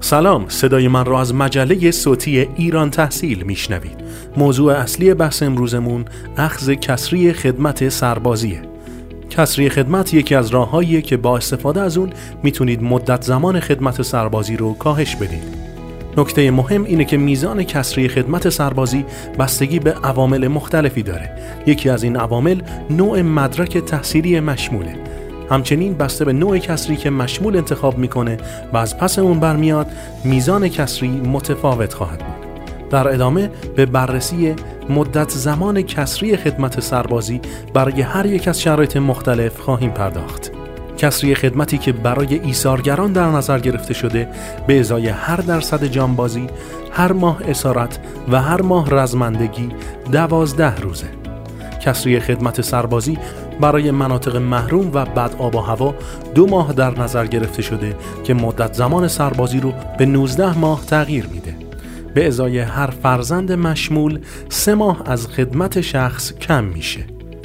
سلام، صدای من را از مجله صوتی ایران تحصیل میشنوید. موضوع اصلی بحث امروزمون اخذ کسری خدمت سربازیه. کسری خدمت یکی از راه‌هاییه که با استفاده از اون میتونید مدت زمان خدمت سربازی رو کاهش بدید. نکته مهم اینه که میزان کسری خدمت سربازی بستگی به عوامل مختلفی داره. یکی از این عوامل نوع مدرک تحصیلی مشموله. همچنین بسته به نوع کسری که مشمول انتخاب میکنه و از پس اون برمیاد میزان کسری متفاوت خواهد بود. در ادامه به بررسی مدت زمان کسری خدمت سربازی برای هر یک از شرایط مختلف خواهیم پرداخت. کسری خدمتی که برای ایثارگران در نظر گرفته شده به ازای هر درصد جانبازی، هر ماه اسارت و هر ماه رزمندگی 12 روزه. کسری خدمت سربازی برای مناطق محروم و بد آب و هوا 2 ماه در نظر گرفته شده که مدت زمان سربازی رو به 19 ماه تغییر میده. به ازای هر فرزند مشمول 3 ماه از خدمت شخص کم میشه.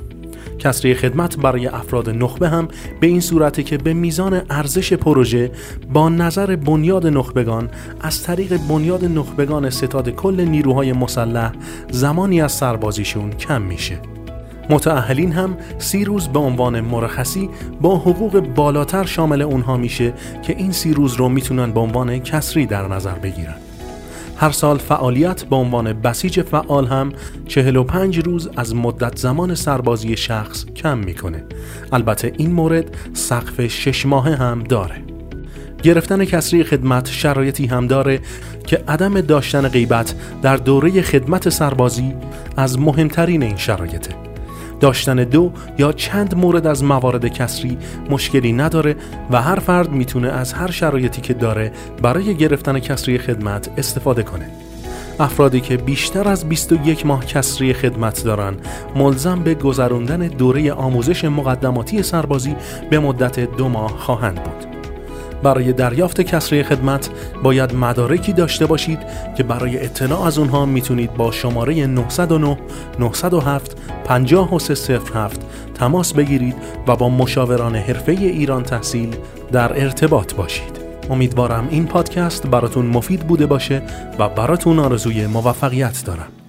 کسری خدمت برای افراد نخبه هم به این صورته که به میزان ارزش پروژه با نظر بنیاد نخبگان از طریق بنیاد نخبگان ستاد کل نیروهای مسلح زمانی از سربازیشون کم میشه. متأهلین هم 30 روز به عنوان مرخصی با حقوق بالاتر شامل اونها میشه که این 30 روز رو میتونن به عنوان کسری در نظر بگیرن. هر سال فعالیت به عنوان بسیج فعال هم 45 روز از مدت زمان سربازی شخص کم میکنه. البته این مورد سقف 6 ماهه هم داره. گرفتن کسری خدمت شرایطی هم داره که عدم داشتن غیبت در دوره خدمت سربازی از مهمترین این شرایطه. داشتن 2 یا چند مورد از موارد کسری مشکلی نداره و هر فرد میتونه از هر شرایطی که داره برای گرفتن کسری خدمت استفاده کنه. افرادی که بیشتر از 21 ماه کسری خدمت دارن ملزم به گذراندن دوره آموزش مقدماتی سربازی به مدت 2 ماه خواهند بود. برای دریافت کسری خدمت باید مدارکی داشته باشید که برای اطلاع از اونها میتونید با شماره 909 907 5307 تماس بگیرید و با مشاوران حرفه‌ای ایران تحصیل در ارتباط باشید. امیدوارم این پادکست براتون مفید بوده باشه و براتون آرزوی موفقیت دارم.